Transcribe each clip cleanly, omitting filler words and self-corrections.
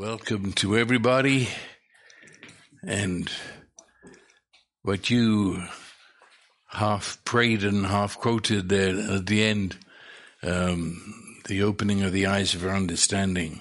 Welcome to everybody, and what you half prayed and half quoted there at the end, the opening of the eyes of our understanding.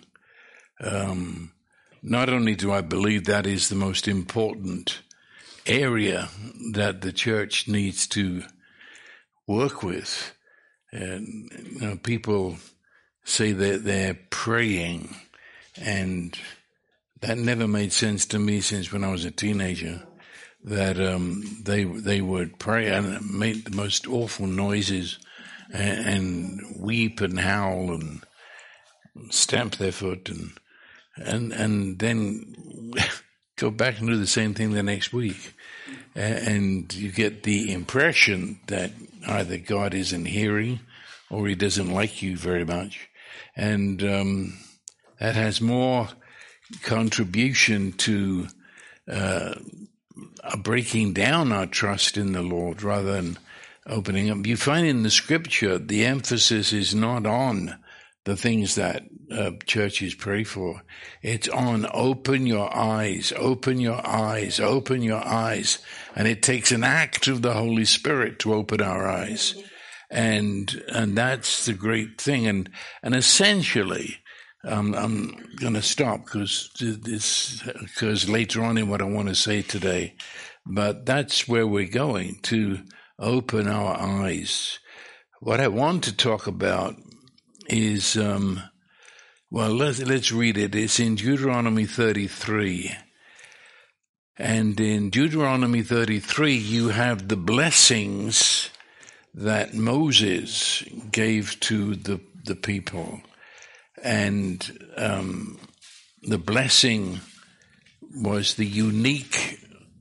Not only do I believe that is the most important area that the church needs to work with, and people say that they're praying, and that never made sense to me since when I was a teenager, that they would pray and make the most awful noises and weep and howl and stamp their foot and then go back and do the same thing the next week. And you get the impression that either God isn't hearing or he doesn't like you very much. And that has more contribution to breaking down our trust in the Lord rather than opening up. You find in the scripture the emphasis is not on the things that churches pray for. It's on open your eyes, open your eyes, open your eyes. And it takes an act of the Holy Spirit to open our eyes. And that's the great thing. And essentially, I'm going to stop because this occurs later on in what I want to say today. But that's where we're going, to open our eyes. What I want to talk about is, let's read it. It's in Deuteronomy 33. And in Deuteronomy 33, you have the blessings that Moses gave to the people. And the blessing was the unique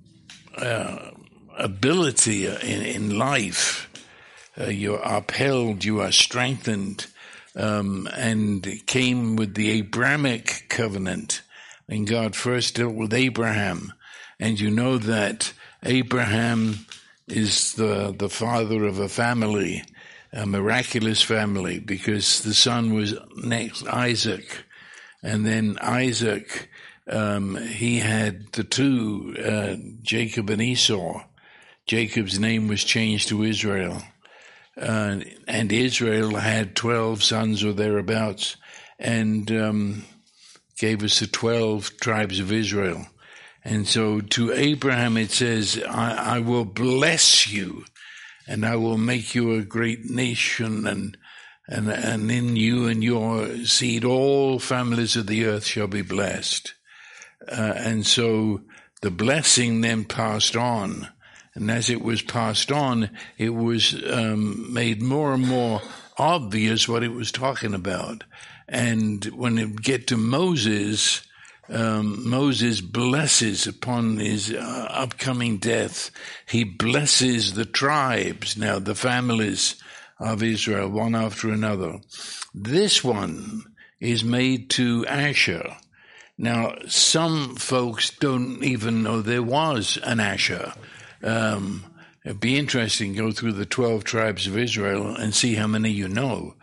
ability in life. You are upheld, you are strengthened, and it came with the Abrahamic covenant. And God first dealt with Abraham. And you know that Abraham is the father of a family, a miraculous family, because the son was next Isaac. And then Isaac, he had the two, Jacob and Esau. Jacob's name was changed to Israel. And Israel had 12 sons or thereabouts, and gave us the 12 tribes of Israel. And so to Abraham it says, I will bless you, and I will make you a great nation, and in you and your seed all families of the earth shall be blessed. And so the blessing then passed on. And as it was passed on, it was made more and more obvious what it was talking about. And when it get to Moses, Moses blesses upon his upcoming death. He blesses the tribes, now the families of Israel, one after another. This one is made to Asher. Now, some folks don't even know there was an Asher. It'd be interesting to go through the 12 tribes of Israel and see how many you know.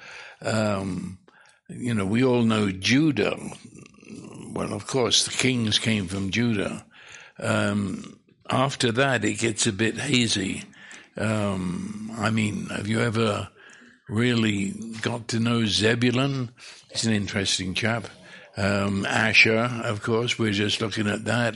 We all know Judah. Well, of course, the kings came from Judah. After that, it gets a bit hazy. Have you ever really got to know Zebulun? He's an interesting chap. Asher, of course, we're just looking at that.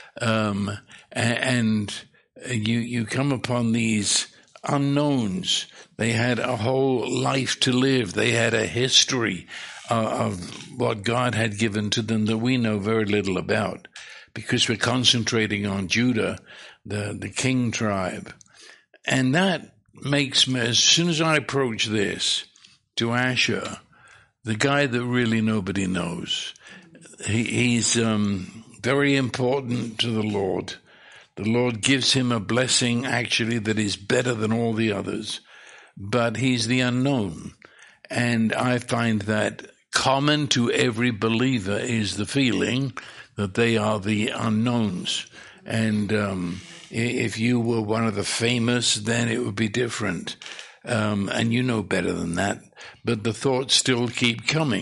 And you come upon these unknowns. They had a whole life to live. They had a history of what God had given to them that we know very little about, because we're concentrating on Judah, the king tribe. And that makes me, as soon as I approach this to Asher, the guy that really nobody knows, he's very important to the Lord. The Lord gives him a blessing, actually, that is better than all the others. But he's the unknown. And I find that common to every believer is the feeling that they are the unknowns. And if you were one of the famous, then it would be different. And you know better than that. But the thoughts still keep coming.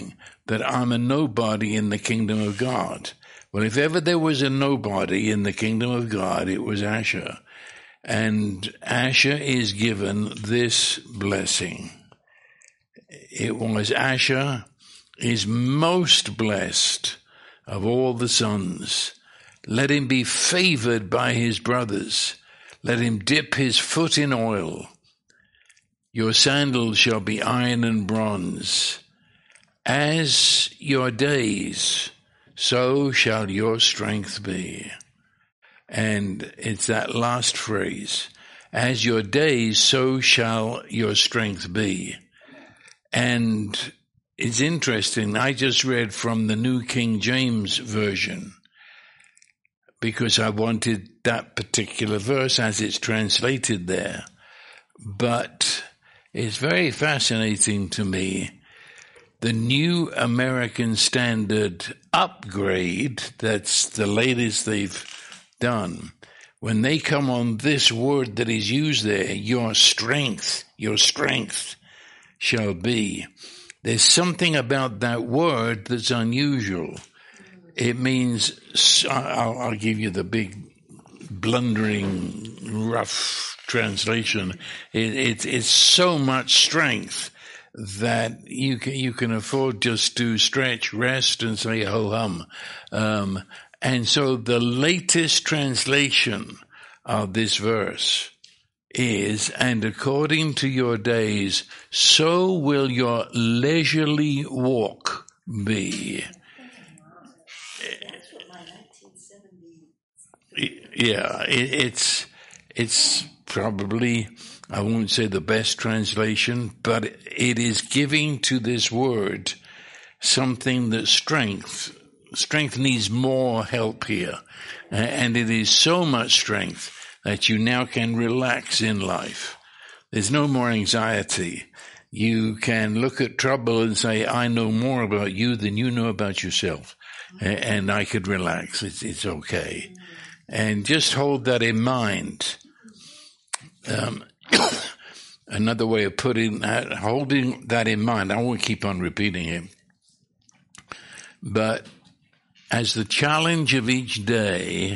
that I'm a nobody in the kingdom of God. Well, if ever there was a nobody in the kingdom of God, it was Asher. And Asher is given this blessing. It was Asher is most blessed of all the sons. Let him be favored by his brothers. Let him dip his foot in oil. Your sandals shall be iron and bronze. As your days, so shall your strength be. And it's that last phrase. As your days, so shall your strength be. And it's interesting. I just read from the New King James Version because I wanted that particular verse as it's translated there. But it's very fascinating to me. The New American Standard upgrade, that's the latest they've done. When they come on this word that is used there, your strength shall be. There's something about that word that's unusual. It means, I'll give you the big, blundering, rough translation. It's so much strength that you can afford just to stretch, rest, and say ho-hum. And so the latest translation of this verse is, and according to your days, so will your leisurely walk be. Yeah, it's probably, I won't say the best translation, but it is giving to this word something that strength needs more help here. And it is so much strength that you now can relax in life. There's no more anxiety. You can look at trouble and say, I know more about you than you know about yourself. And I could relax. It's okay. And just hold that in mind. Another way of putting that, holding that in mind, I won't keep on repeating it. But as the challenge of each day,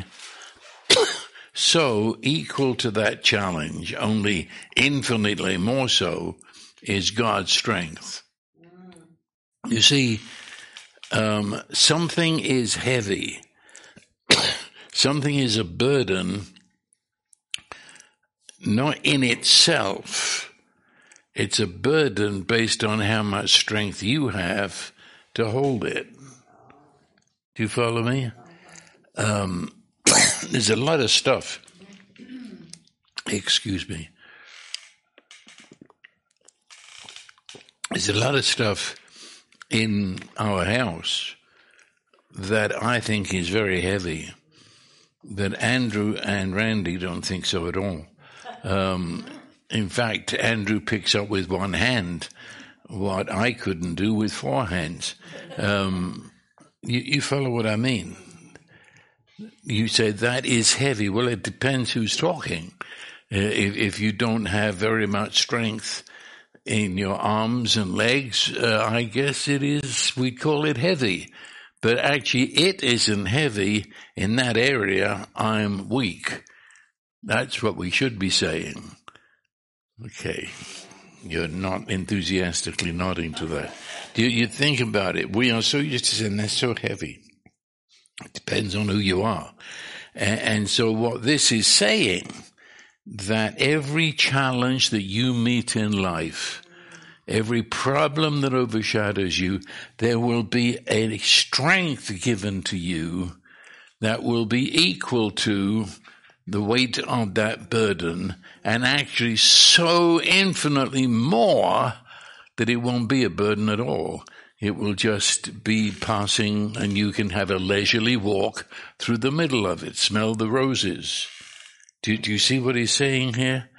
so equal to that challenge, only infinitely more so, is God's strength. You see, something is heavy. Something is a burden, not in itself. It's a burden based on how much strength you have to hold it. Do you follow me? There's a lot of stuff. Excuse me. There's a lot of stuff in our house that I think is very heavy, that Andrew and Randy don't think so at all. In fact, Andrew picks up with one hand what I couldn't do with four hands. You follow what I mean? You say that is heavy. Well, it depends who's talking. If you don't have very much strength in your arms and legs, I guess it is, we call it heavy. But actually it isn't heavy. In that area, I'm weak. That's what we should be saying. Okay. You're not enthusiastically nodding to that. You think about it. We are so used to saying that's so heavy. It depends on who you are. And so what this is saying, that every challenge that you meet in life, every problem that overshadows you, there will be a strength given to you that will be equal to the weight of that burden, and actually so infinitely more that it won't be a burden at all. It will just be passing, and you can have a leisurely walk through the middle of it. Smell the roses. Do you see what he's saying here?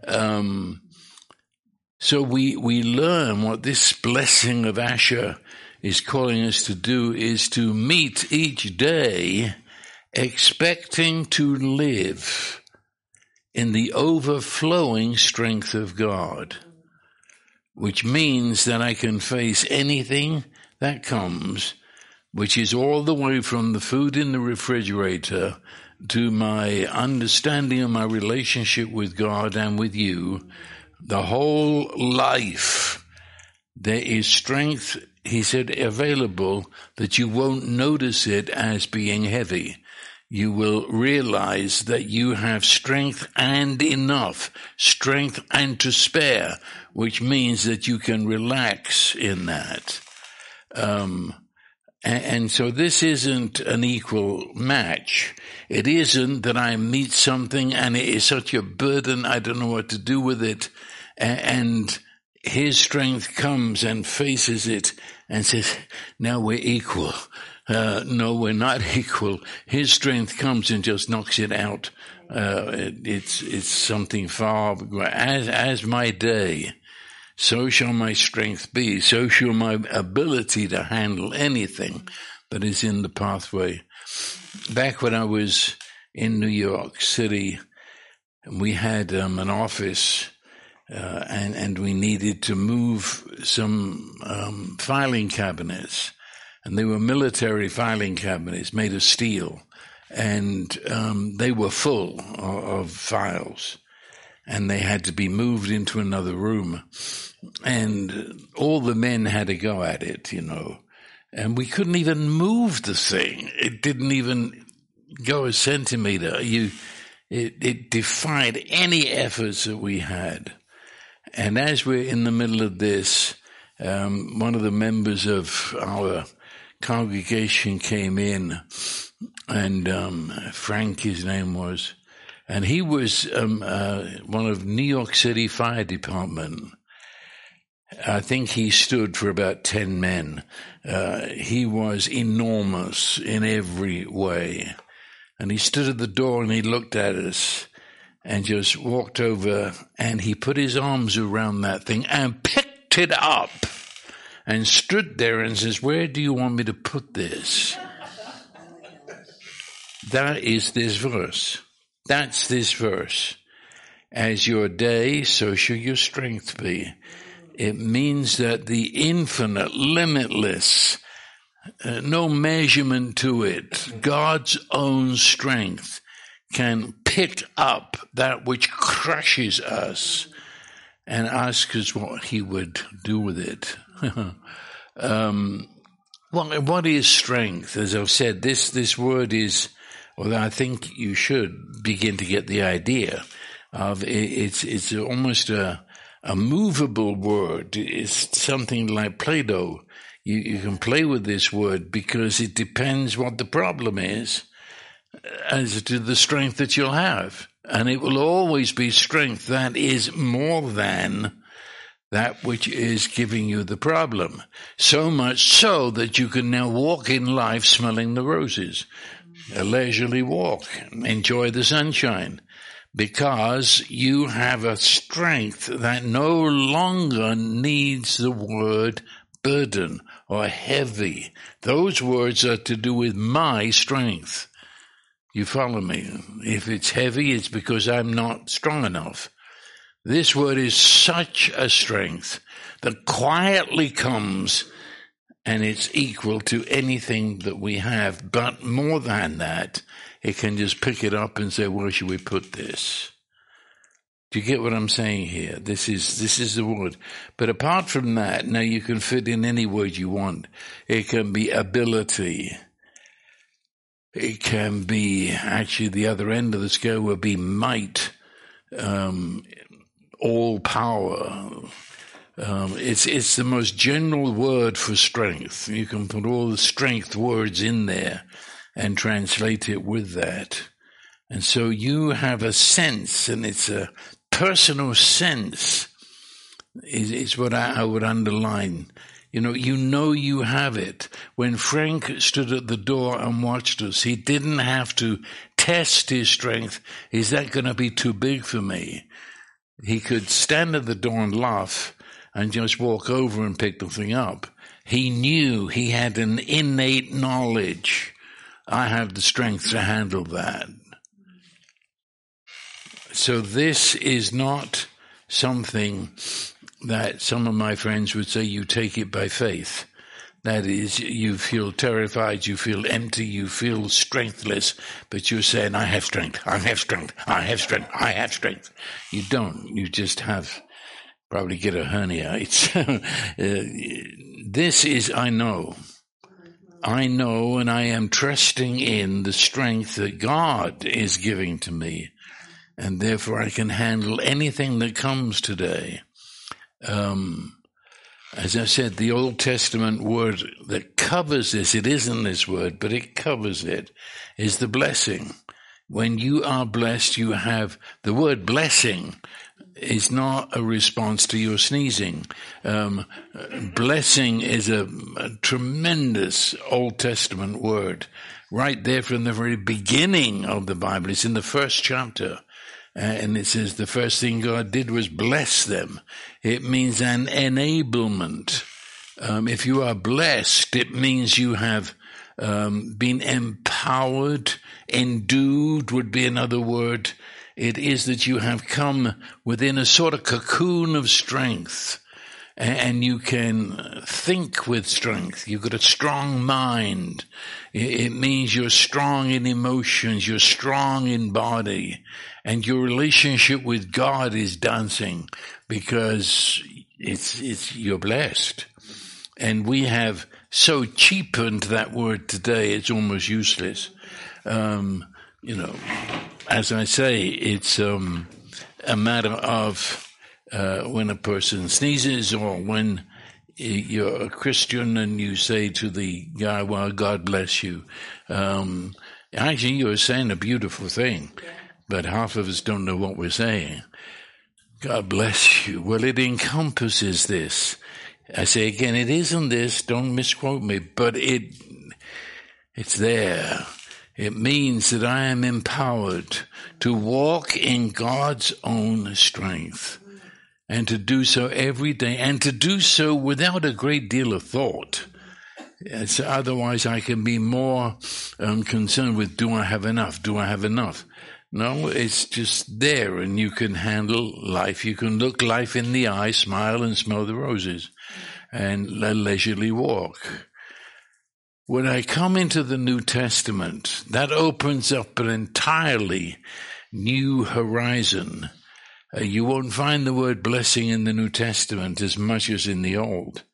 So we learn what this blessing of Asher is calling us to do is to meet each day expecting to live in the overflowing strength of God, which means that I can face anything that comes, which is all the way from the food in the refrigerator to my understanding of my relationship with God and with you, the whole life, there is strength, he said, available that you won't notice it as being heavy. You will realize that you have strength and enough, strength and to spare, which means that you can relax in that. And so this isn't an equal match. It isn't that I meet something and it is such a burden, I don't know what to do with it. And his strength comes and faces it and says, now we're equal. No, we're not equal. His strength comes and just knocks it out. It's something far, as my day, so shall my strength be, so shall my ability to handle anything that is in the pathway. Back when I was in New York City, we had an office, and we needed to move some filing cabinets. And they were military filing cabinets made of steel. And they were full of files. And they had to be moved into another room. And all the men had to go at it, you know. And we couldn't even move the thing. It didn't even go a centimeter. It defied any efforts that we had. And as we're in the middle of this, one of the members of our congregation came in, and Frank, his name was, and he was one of New York City Fire Department. I think he stood for about 10 men. He was enormous in every way. And he stood at the door and he looked at us and just walked over, and he put his arms around that thing and picked it up and stood there and says, where do you want me to put this? That is this verse. That's this verse. As your day, so shall your strength be. It means that the infinite, limitless, no measurement to it, God's own strength can pick up that which crushes us and ask us what he would do with it. What is strength? As I've said, this word is, well, I think you should begin to get the idea of it's almost a movable word. It's something like Play-Doh. You can play with this word because it depends what the problem is as to the strength that you'll have. And it will always be strength that is more than that which is giving you the problem. So much so that you can now walk in life smelling the roses. A leisurely walk. Enjoy the sunshine. Because you have a strength that no longer needs the word burden or heavy. Those words are to do with my strength. You follow me? If it's heavy, it's because I'm not strong enough. This word is such a strength that quietly comes, and it's equal to anything that we have. But more than that, it can just pick it up and say, where should we put this? Do you get what I'm saying here? This is the word. But apart from that, now you can fit in any word you want. It can be ability. It can be, actually the other end of the scale would be might, all power. It's the most general word for strength. You can put all the strength words in there and translate it with that. And so you have a sense, and it's a personal sense, is what I would underline. You know you have it. When Frank stood at the door and watched us, he didn't have to test his strength. Is that going to be too big for me? He could stand at the door and laugh and just walk over and pick the thing up. He knew, he had an innate knowledge. I have the strength to handle that. So this is not something that some of my friends would say you take it by faith. That is, you feel terrified, you feel empty, you feel strengthless, but you're saying, I have strength, I have strength, I have strength, I have strength. You don't. You just have, probably get a hernia. It's this is, I know, and I am trusting in the strength that God is giving to me, and therefore I can handle anything that comes today. As I said, the Old Testament word that covers this, it isn't this word, but it covers it, is the blessing. When you are blessed, you have, the word blessing is not a response to your sneezing. Blessing is a tremendous Old Testament word. Right there from the very beginning of the Bible. It's in the first chapter. And it says the first thing God did was bless them. It means an enablement. If you are blessed, it means you have been empowered, endued would be another word. It is that you have come within a sort of cocoon of strength, and you can think with strength. You've got a strong mind. It means you're strong in emotions, you're strong in body, and your relationship with God is dancing because you're blessed. And we have so cheapened that word today, it's almost useless. As I say, it's a matter of when a person sneezes, or when you're a Christian and you say to the guy, well, God bless you. Actually, you're saying a beautiful thing, but half of us don't know what we're saying. God bless you. Well, it encompasses this. I say again, it isn't this, don't misquote me, but it's there. It means that I am empowered to walk in God's own strength, and to do so every day, and to do so without a great deal of thought. Otherwise, I can be more concerned with, do I have enough? Do I have enough? No, it's just there, and you can handle life. You can look life in the eye, smile and smell the roses, and leisurely walk. When I come into the New Testament, that opens up an entirely new horizon. You won't find the word blessing in the New Testament as much as in the Old.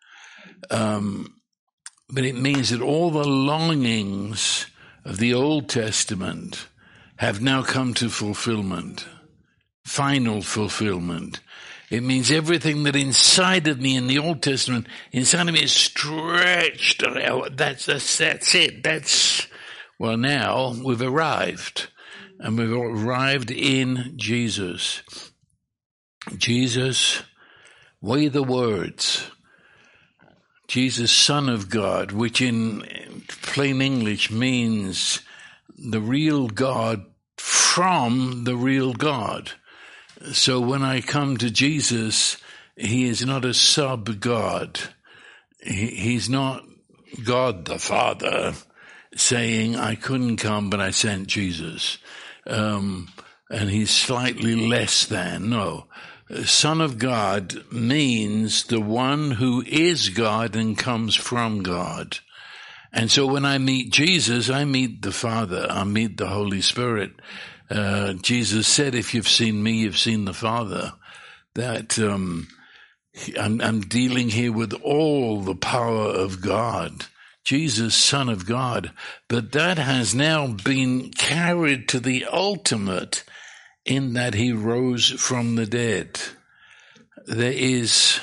But it means that all the longings of the Old Testament have now come to fulfillment, final fulfillment. It means everything that inside of me in the Old Testament, inside of me is stretched. That's it. Well, now we've arrived, and we've arrived in Jesus. Jesus, weigh the words. Jesus, Son of God, which in plain English means the real God from the real God. So when I come to Jesus, he is not a sub-God. He's not God the Father saying, I couldn't come, but I sent Jesus. And he's slightly less than. No. Son of God means the one who is God and comes from God. And so when I meet Jesus, I meet the Father. I meet the Holy Spirit. Jesus said, if you've seen me, you've seen the Father. That I'm dealing here with all the power of God. Jesus, Son of God. But that has now been carried to the ultimate in that he rose from the dead. There is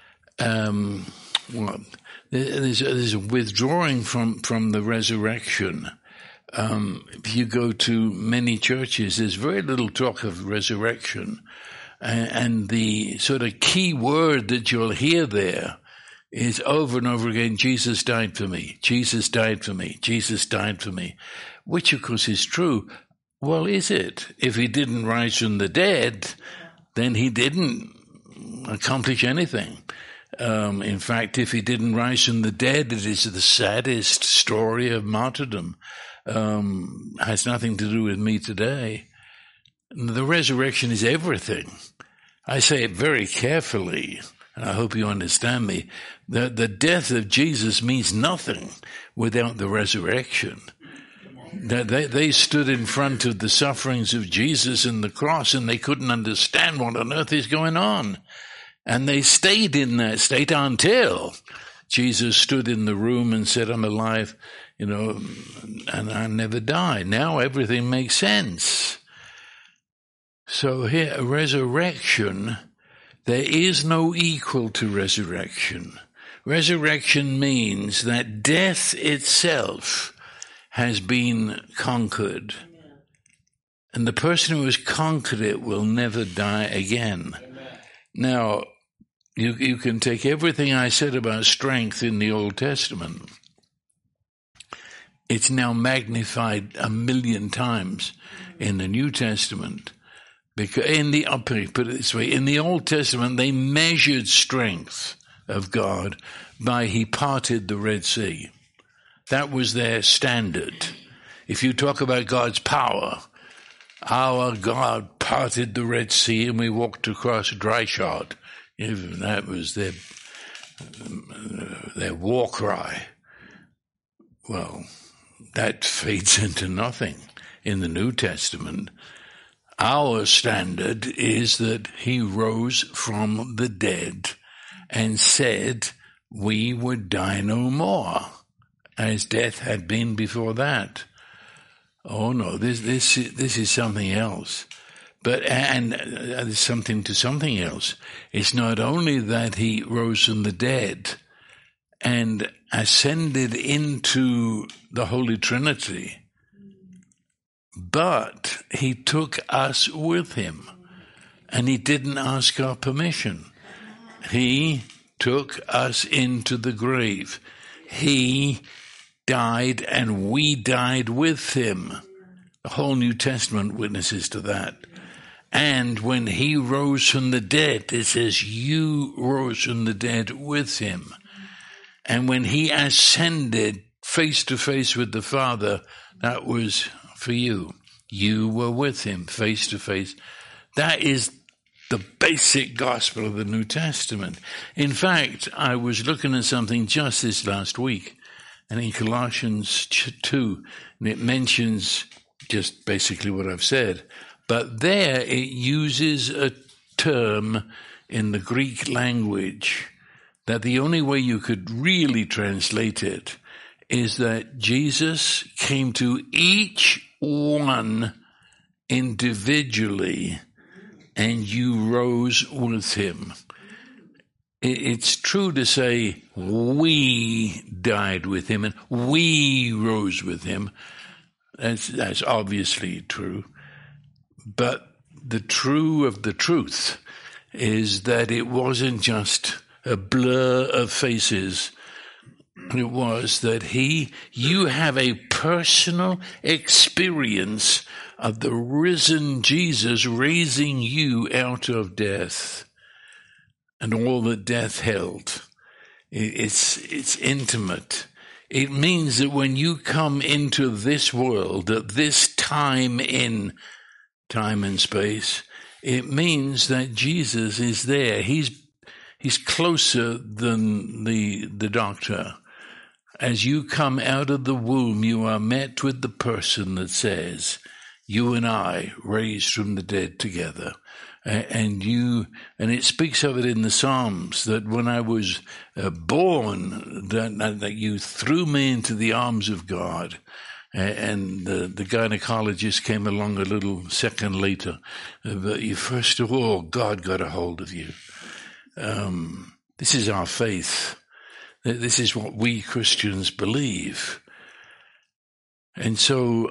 there's a withdrawing from the resurrection. If you go to many churches, there's very little talk of resurrection. And the sort of key word that you'll hear there is over and over again, Jesus died for me, Jesus died for me, Jesus died for me, which of course is true. Well, is it? If he didn't rise from the dead, then he didn't accomplish anything. In fact, if he didn't rise from the dead, it is the saddest story of martyrdom. Has nothing to do with me today. The resurrection is everything. I say it very carefully. and I hope you understand me, the death of Jesus means nothing without the resurrection. They stood in front of the sufferings of Jesus and the cross, and they couldn't understand what on earth is going on. And they stayed in that state until Jesus stood in the room and said, I'm alive, and I never die. Now everything makes sense. So here, resurrection, there is no equal to resurrection. Resurrection means that death itself has been conquered. And the person who has conquered it will never die again. Now, you can take everything I said about strength in the Old Testament. It's now magnified 1,000,000 times in the New Testament. Because put it this way, in the Old Testament, they measured strength of God by He parted the Red Sea. That was their standard. If you talk about God's power, our God parted the Red Sea and we walked across dry shod. Even that was their war cry. Well, that fades into nothing in the New Testament. Our standard is that He rose from the dead and said we would die no more, as death had been before that. Oh no, this is something else. And something to something else. It's not only that He rose from the dead and ascended into the Holy Trinity, but He took us with Him, and He didn't ask our permission. He took us into the grave. He died, and we died with Him. The whole New Testament witnesses to that. And when He rose from the dead, it says, you rose from the dead with Him. And when He ascended face to face with the Father, that was for you. You were with Him face to face. That is the basic gospel of the New Testament. In fact, I was looking at something just this last week, and in Colossians 2, and it mentions just basically what I've said, but there it uses a term in the Greek language that the only way you could really translate it is that Jesus came to each one individually and you rose with Him. It's true to say we died with Him and we rose with Him. That's obviously true. But the true of the truth is that it wasn't just a blur of faces. It was that you have a personal experience of the risen Jesus raising you out of death and all that death held. It's intimate. It means that when you come into this world, at this time in time and space, it means that Jesus is there. He's closer than the doctor. As you come out of the womb, you are met with the person that says, you and I raised from the dead together. And it speaks of it in the Psalms that when I was born, that you threw me into the arms of God. And the gynecologist came along a little second later. But first of all, God got a hold of you. This is our faith. This is what we Christians believe. And so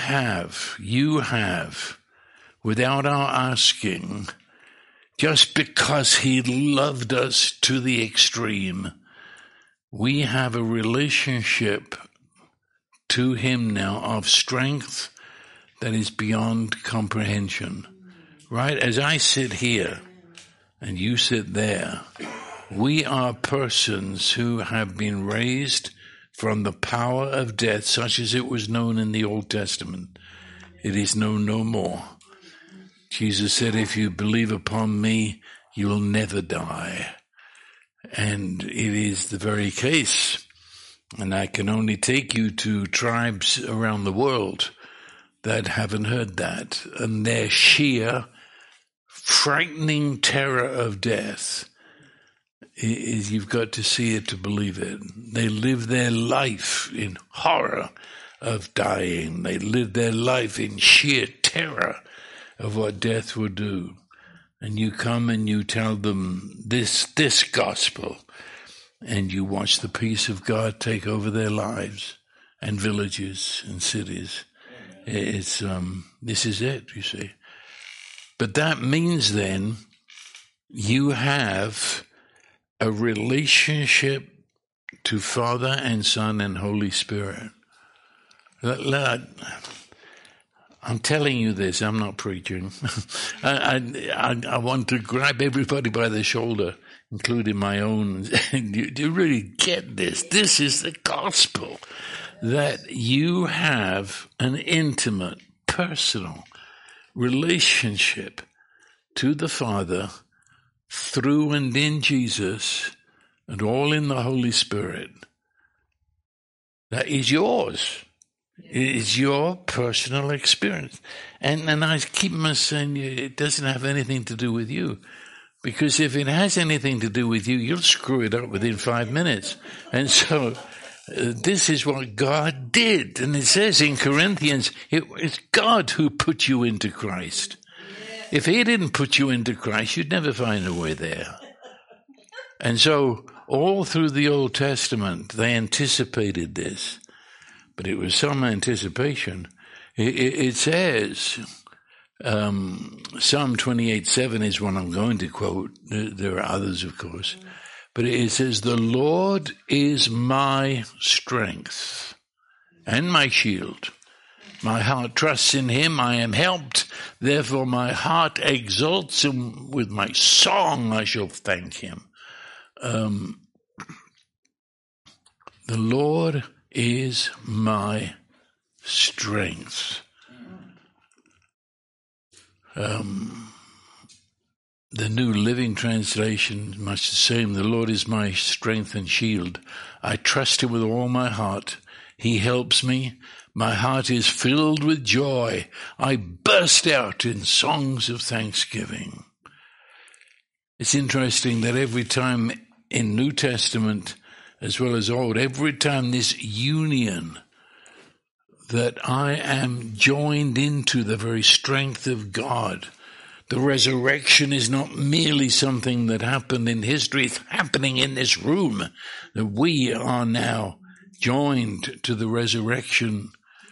you have, without our asking, just because He loved us to the extreme, we have a relationship to Him now of strength that is beyond comprehension. Right? As I sit here and you sit there, we are persons who have been raised from the power of death, such as it was known in the Old Testament. It is known no more. Jesus said, if you believe upon me, you will never die. And it is the very case. And I can only take you to tribes around the world that haven't heard that. And their sheer frightening terror of death is, you've got to see it to believe it. They live their life in horror of dying. They live their life in sheer terror of what death will do. And you come and you tell them this gospel, and you watch the peace of God take over their lives and villages and cities. It's this is it, you see. But that means then you have a relationship to Father and Son and Holy Spirit. I'm telling you this, I'm not preaching. I want to grab everybody by the shoulder, including my own. Do you really get this? This is the gospel, that you have an intimate, personal relationship to the Father through and in Jesus, and all in the Holy Spirit. That is yours. It is your personal experience. And I keep on saying it doesn't have anything to do with you. Because if it has anything to do with you, you'll screw it up within 5 minutes. And so this is what God did. And it says in Corinthians, it's God who put you into Christ. If he didn't put you into Christ, you'd never find a way there. And so all through the Old Testament, they anticipated this. But it was some anticipation. It says, Psalm 28:7 is one I'm going to quote. There are others, of course. But it says, the Lord is my strength and my shield. My heart trusts in him, I am helped. Therefore my heart exalts him. With my song I shall thank him. The Lord is my strength. The New Living Translation, much the same. The Lord is my strength and shield. I trust him with all my heart. He helps me. My heart is filled with joy. I burst out in songs of thanksgiving. It's interesting that every time in New Testament, as well as Old, every time this union that I am joined into the very strength of God. The resurrection is not merely something that happened in history, it's happening in this room, that we are now joined to the resurrection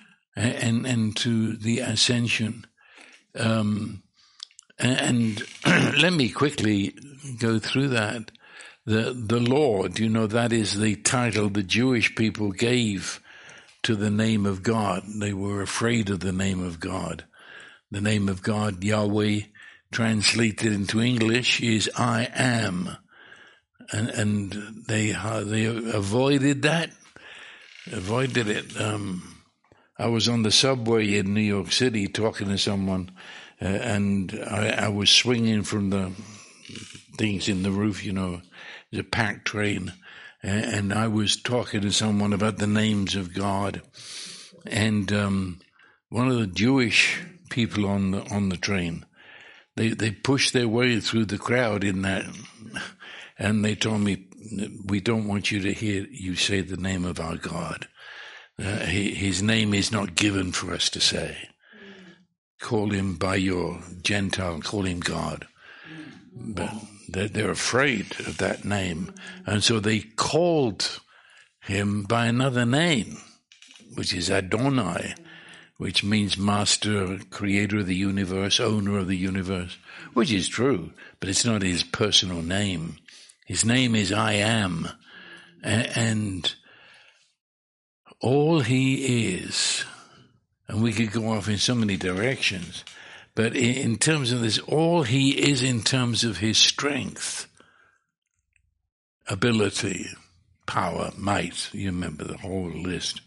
and to the ascension. And let me quickly go through that. The Lord, that is the title the Jewish people gave to the name of God. They were afraid of the name of God. The name of God, Yahweh, translated into English, is I am. And they avoided that, avoided it. I was on the subway in New York City talking to someone, and I was swinging from the things in the roof, it's a packed train. And I was talking to someone about the names of God, and one of the Jewish people on the train, they pushed their way through the crowd in that, and they told me, we don't want you to hear you say the name of our God. His name is not given for us to say. Call him by your Gentile, call him God. But they're afraid of that name. And so they called him by another name, which is Adonai, which means master, creator of the universe, owner of the universe, which is true, but it's not his personal name. His name is I am. And all he is, and we could go off in so many directions, but in terms of this, all he is in terms of his strength, ability, power, might, you remember the whole list.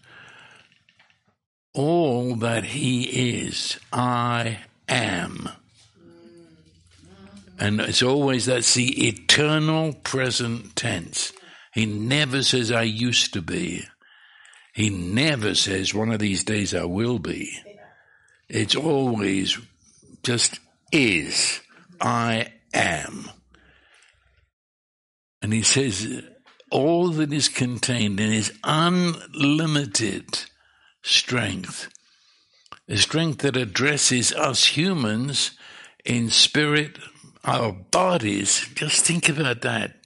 All that he is, I am. And it's always, that's the eternal present tense. He never says, I used to be. He never says, one of these days I will be. It's always just is. I am. And he says, all that is contained in his unlimited strength, a strength that addresses us humans in spirit, our bodies. Just think about that.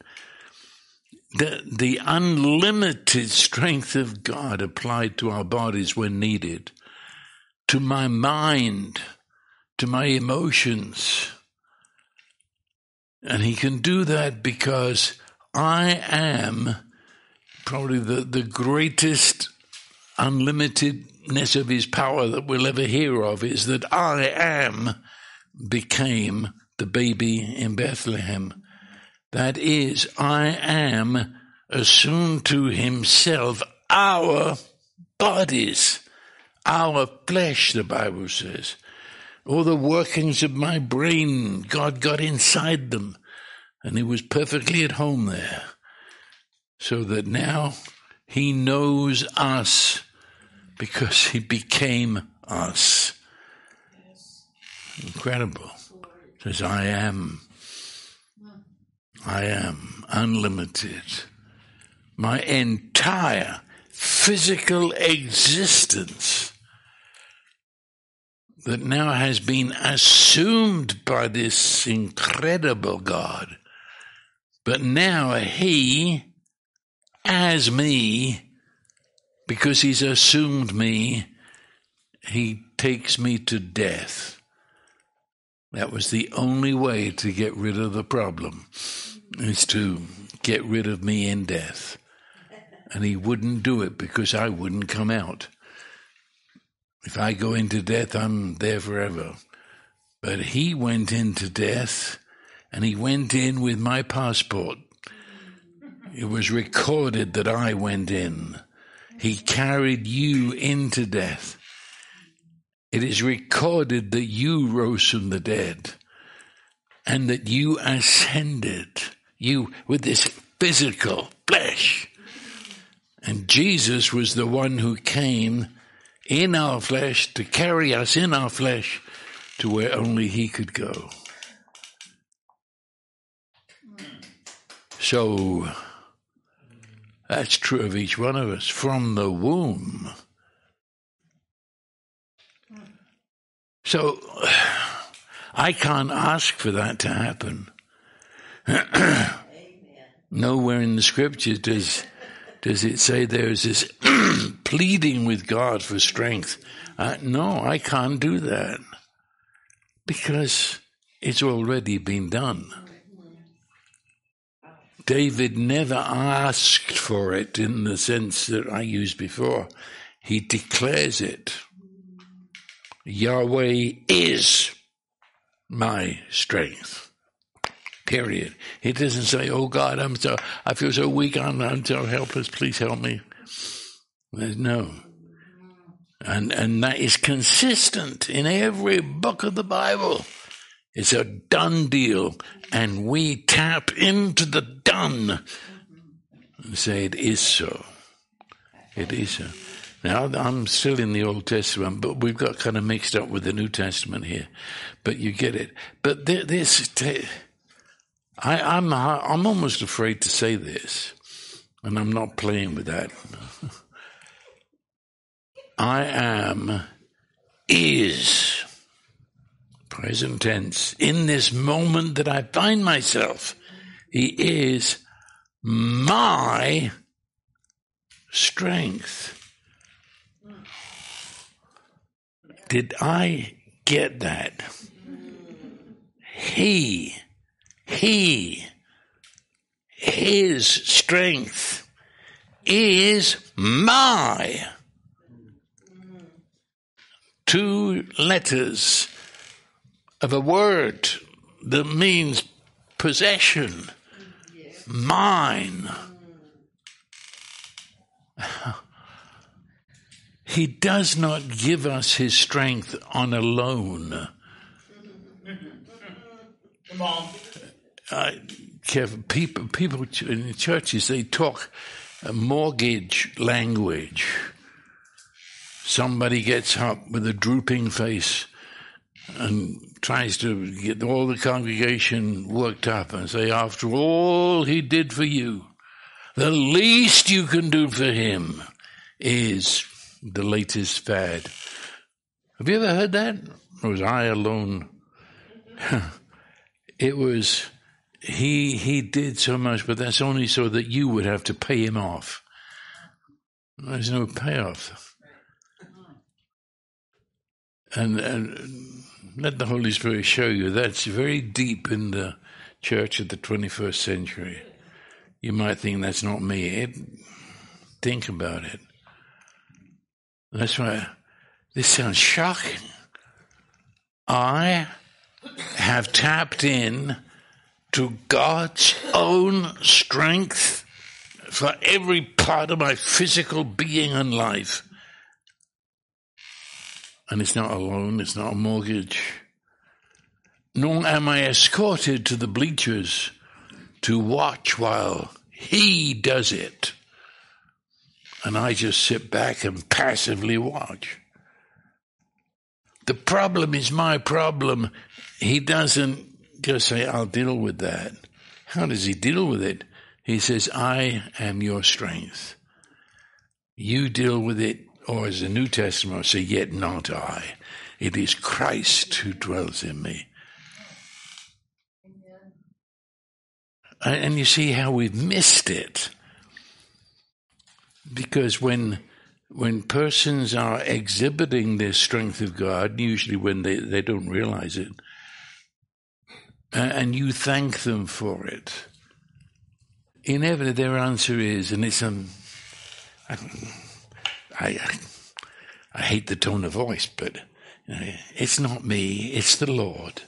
The unlimited strength of God applied to our bodies when needed, to my mind, to my emotions. And he can do that because I am probably the greatest unlimitedness of his power that we'll ever hear of, is that I am became the baby in Bethlehem. That is, I am assumed to himself our bodies, our flesh, the Bible says. All the workings of my brain, God got inside them, and he was perfectly at home there. So that now he knows us because he became us. Incredible. Says, I am unlimited. My entire physical existence that now has been assumed by this incredible God. But now he, as me, because he's assumed me, he takes me to death. That was the only way to get rid of the problem, is to get rid of me in death. And he wouldn't do it because I wouldn't come out. If I go into death, I'm there forever. But he went into death, and he went in with my passport. It was recorded that I went in. He carried you into death. It is recorded that you rose from the dead and that you ascended, you with this physical flesh. And Jesus was the one who came in our flesh to carry us in our flesh to where only he could go. So that's true of each one of us from the womb. So I can't ask for that to happen. Nowhere in the scriptures does it say there's this pleading with God for strength. No, I can't do that because it's already been done. David never asked for it in the sense that I used before. He declares it. Yahweh is my strength. Period. He doesn't say, oh God, I feel so weak, I'm so helpless, please help me. There's no. And that is consistent in every book of the Bible. It's a done deal, and we tap into the done and say it is so. It is so. Now, I'm still in the Old Testament, but we've got kind of mixed up with the New Testament here. But you get it. But I'm almost afraid to say this, and I'm not playing with that. I am, is, present tense, in this moment that I find myself, he is my strength. Did I get that? His strength is my. 2 letters of a word that means possession. Mine. He does not give us his strength on a loan. Come on. People in churches, they talk a mortgage language. Somebody gets up with a drooping face and tries to get all the congregation worked up and say, after all he did for you, the least you can do for him is the latest fad. Have you ever heard that? Or was I alone? It was, he did so much, but that's only so that you would have to pay him off. There's no payoff. And let the Holy Spirit show you that's very deep in the church of the 21st century. You might think that's not me. Think about it. That's why this sounds shocking. I have tapped in to God's own strength for every part of my physical being and life. And it's not a loan, it's not a mortgage. Nor am I escorted to the bleachers to watch while he does it. And I just sit back and passively watch. The problem is my problem. He doesn't just say, I'll deal with that. How does he deal with it? He says, I am your strength. You deal with it. Or as the New Testament will say, yet not I. It is Christ who dwells in me. And you see how we've missed it. Because when persons are exhibiting this strength of God, usually when they don't realize it, and you thank them for it, inevitably their answer is, and it's I hate the tone of voice, but it's not me, it's the Lord.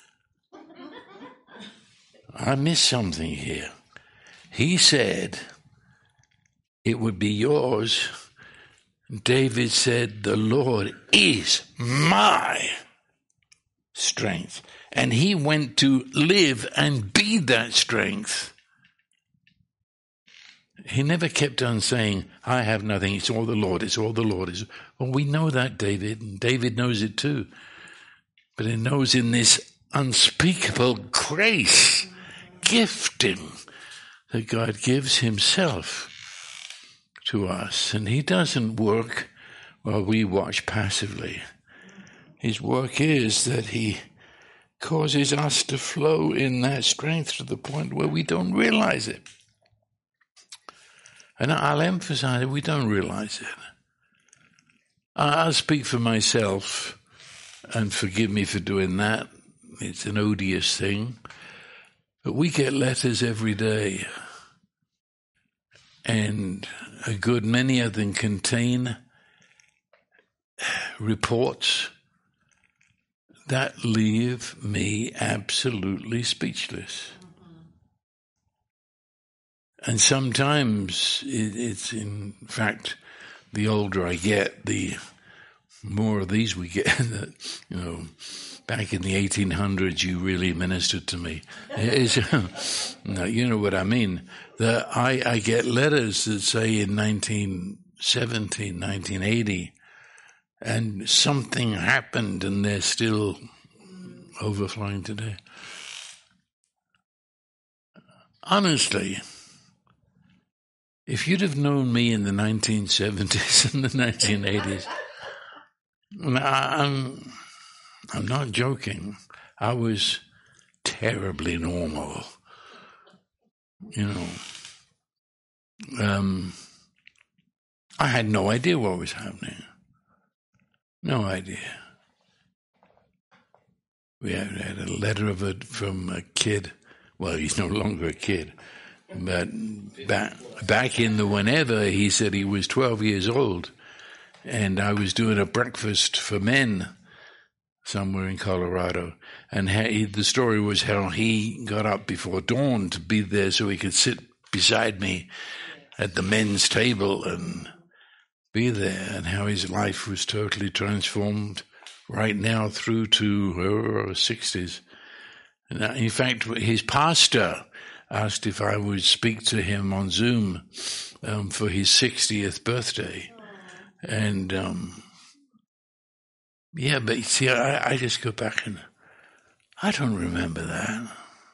I missed something here. He said it would be yours. David said, the Lord is my strength. And he went to live and be that strength. He never kept on saying, I have nothing, it's all the Lord, it's all the Lord. Well, we know that, David, and David knows it too. But he knows in this unspeakable grace, gifting that God gives himself to us. And he doesn't work while we watch passively. His work is that he causes us to flow in that strength to the point where we don't realize it. And I'll emphasize it, we don't realize it. I'll speak for myself, and forgive me for doing that. It's an odious thing. But we get letters every day, and a good many of them contain reports that leave me absolutely speechless. And sometimes it's, in fact, the older I get, the more of these we get. Back in the 1800s, you really ministered to me. No, you know what I mean. I get letters that say in 1970, 1980, and something happened, and they're still overflowing today. Honestly, if you'd have known me in the 1970s and the 1980s, I'm not joking. I was terribly normal. I had no idea what was happening. No idea. We had a letter from a kid. Well, he's no longer a kid. But back in the whenever, he said he was 12 years old, and I was doing a breakfast for men somewhere in Colorado, and the story was how he got up before dawn to be there so he could sit beside me at the men's table and be there, and how his life was totally transformed right now through to her 60s. In fact, his pastor asked if I would speak to him on Zoom for his 60th birthday. And, yeah, but you see, I just go back and I don't remember that.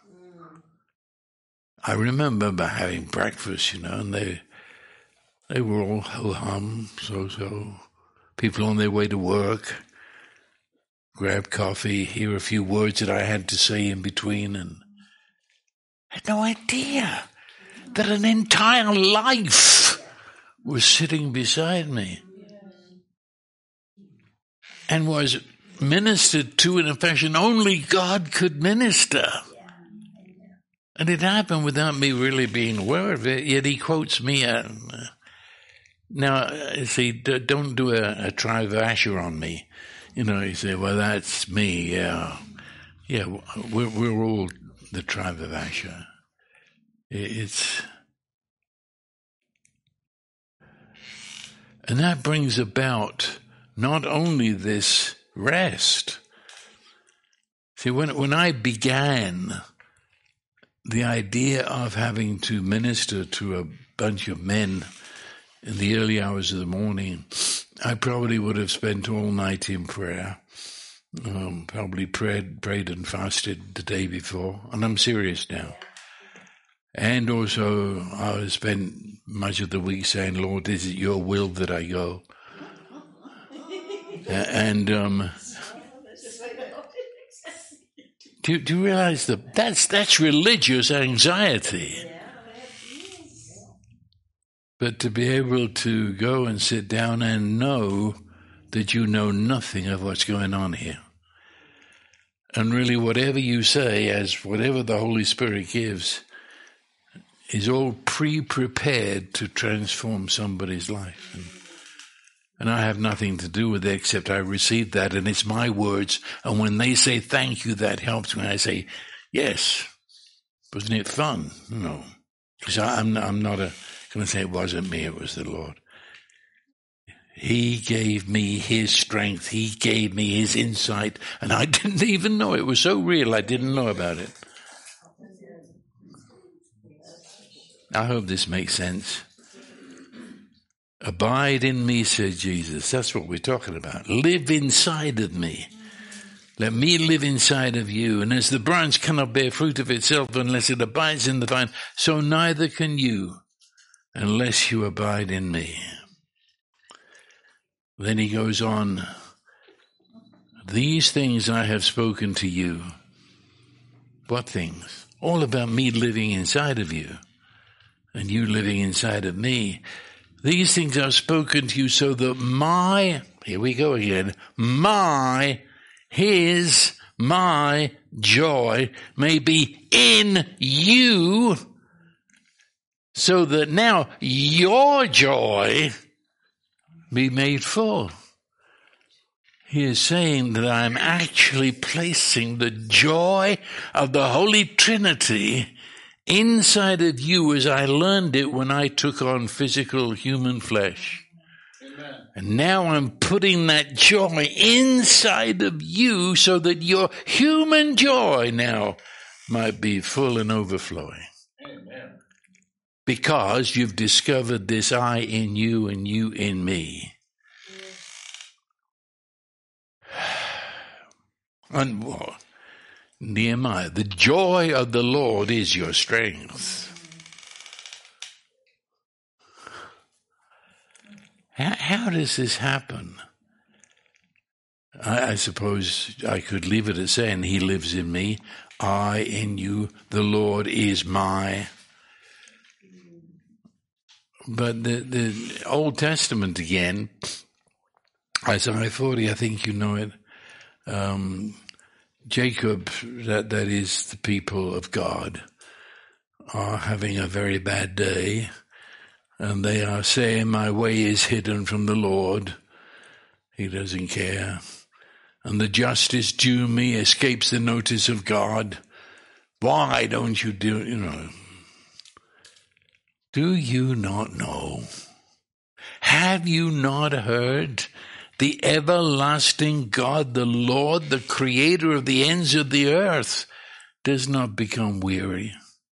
I remember having breakfast, and they were all ho-hum, so. People on their way to work, grab coffee, hear a few words that I had to say in between, and I had no idea that an entire life was sitting beside me and was ministered to in a fashion only God could minister. And it happened without me really being aware of it, yet he quotes me. Now, see, don't do a tribe of Asher on me. You say, well, that's me, yeah. Yeah, we're all the tribe of Asher. And that brings about not only this rest. See, when I began the idea of having to minister to a bunch of men in the early hours of the morning, I probably would have spent all night in prayer, probably prayed and fasted the day before, and I'm serious now. And also I would spend much of the week saying, Lord, is it your will that I go? Do you realize that's religious anxiety? But to be able to go and sit down and know that you know nothing of what's going on here. And really whatever you say, as whatever the Holy Spirit gives, is all pre-prepared to transform somebody's life. And I have nothing to do with it except I received that, and it's my words. And when they say thank you, that helps me. I say, yes. Wasn't it fun? No. Because I'm not going to say it wasn't me, it was the Lord. He gave me his strength. He gave me his insight. And I didn't even know. It was so real, I didn't know about it. I hope this makes sense. Abide in me, said Jesus. That's what we're talking about. Live inside of me. Let me live inside of you. And as the branch cannot bear fruit of itself unless it abides in the vine, so neither can you unless you abide in me. Then he goes on, these things I have spoken to you. What things? All about me living inside of you and you living inside of me. These things I've spoken to you so that here we go again, my joy may be in you, so that now your joy be made full. He is saying that I'm actually placing the joy of the Holy Trinity inside of you as I learned it when I took on physical human flesh. Amen. And now I'm putting that joy inside of you so that your human joy now might be full and overflowing. Amen. Because you've discovered this I in you and you in me. And Nehemiah, the joy of the Lord is your strength. How does this happen? I suppose I could leave it at saying he lives in me, I in you, the Lord is my. But the Old Testament again, Isaiah 40, I think you know it. Jacob, that is the people of God, are having a very bad day, and they are saying, my way is hidden from the Lord. He doesn't care. And the justice due me escapes the notice of God. Why don't you do, Do you not know? Have you not heard? The everlasting God, the Lord, the creator of the ends of the earth, does not become weary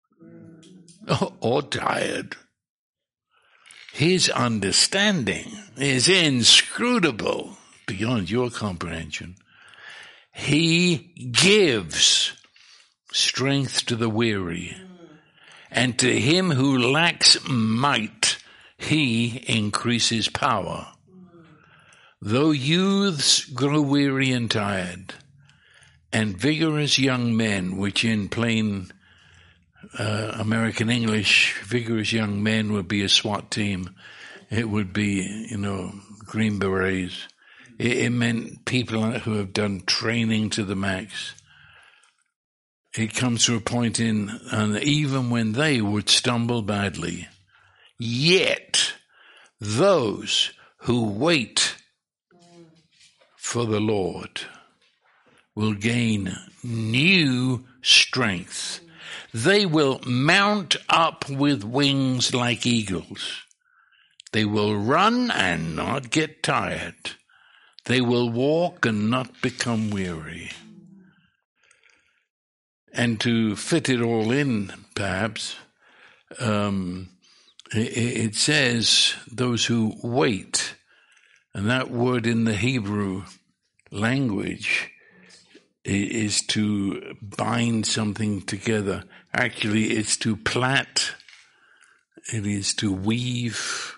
or tired. His understanding is inscrutable beyond your comprehension. He gives strength to the weary, and to him who lacks might, he increases power. Though youths grow weary and tired, and vigorous young men, which in plain American English, vigorous young men would be a SWAT team. It would be, Green Berets. It meant people who have done training to the max. It comes to a point and even when they would stumble badly, yet those who wait for the Lord will gain new strength. They will mount up with wings like eagles. They will run and not get tired. They will walk and not become weary. And to fit it all in, perhaps, it says those who wait. And that word in the Hebrew language is to bind something together. Actually, it's to plait. It is to weave.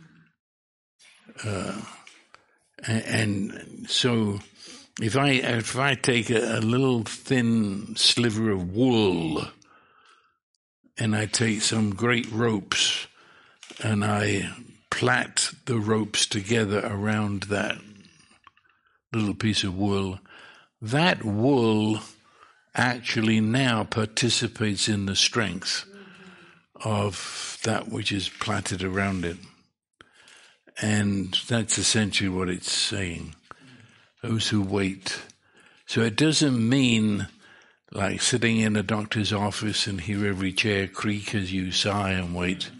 And so if I take a little thin sliver of wool and I take some great ropes and I plait the ropes together around that little piece of wool, that wool actually now participates in the strength of that which is plaited around it. And that's essentially what it's saying. Those who wait. So it doesn't mean like sitting in a doctor's office and hear every chair creak as you sigh and wait.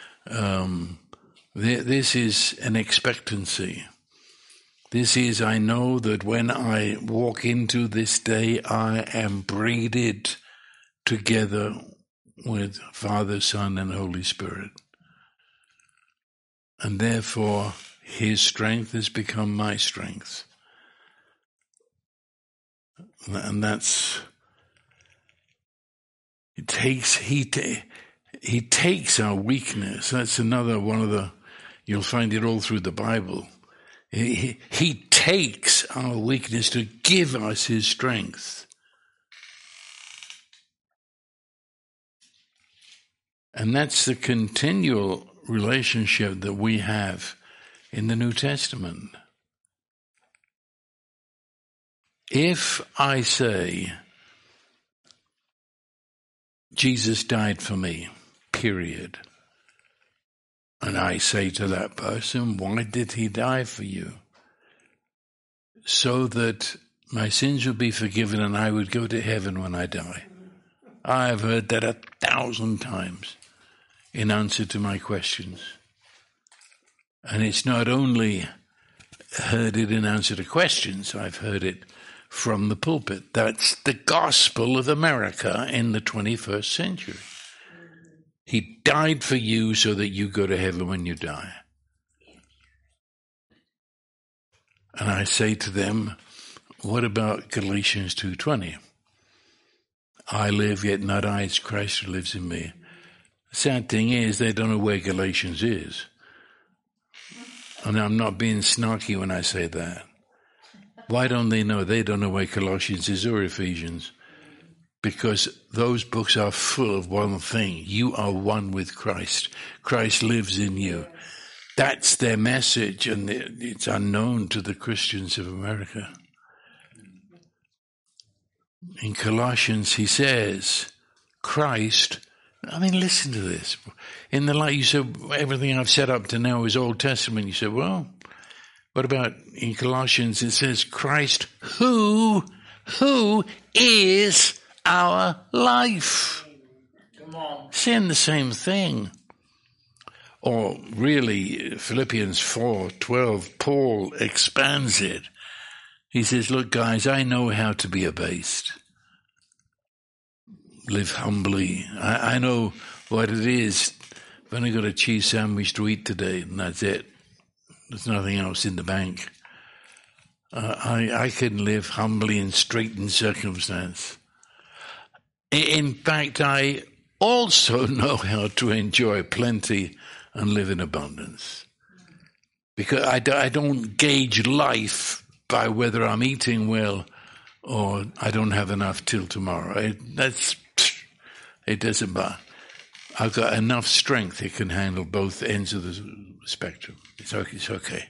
This is an expectancy. This is, I know that when I walk into this day, I am braided together with Father, Son, and Holy Spirit. And therefore, his strength has become my strength. And that's, he takes our weakness. That's another one of the, you'll find it all through the Bible. He takes our weakness to give us his strength. And that's the continual relationship that we have in the New Testament. If I say, Jesus died for me, period, and I say to that person, why did he die for you? So that my sins would be forgiven and I would go to heaven when I die. I've heard that 1,000 times in answer to my questions. And it's not only heard it in answer to questions, I've heard it from the pulpit. That's the gospel of America in the 21st century. He died for you so that you go to heaven when you die. And I say to them, what about Galatians 2:20? I live, yet not I, it's Christ who lives in me. The sad thing is, they don't know where Galatians is. And I'm not being snarky when I say that. Why don't they know? They don't know where Colossians is or Ephesians. Because those books are full of one thing. You are one with Christ. Christ lives in you. That's their message, and it's unknown to the Christians of America. In Colossians, he says, Christ, listen to this. In the light, you said, everything I've said up to now is Old Testament. You said, well, what about in Colossians, it says, Christ, who is our life. Come on. Saying the same thing. Or really, Philippians 4:12, Paul expands it. He says, look, guys, I know how to be abased. live humbly. I know what it is. I've only got a cheese sandwich to eat today, and that's it. There's nothing else in the bank. I can live humbly in straitened circumstance. In fact, I also know how to enjoy plenty and live in abundance. Because I don't gauge life by whether I'm eating well or I don't have enough till tomorrow. It doesn't matter. I've got enough strength it can handle both ends of the spectrum. It's okay.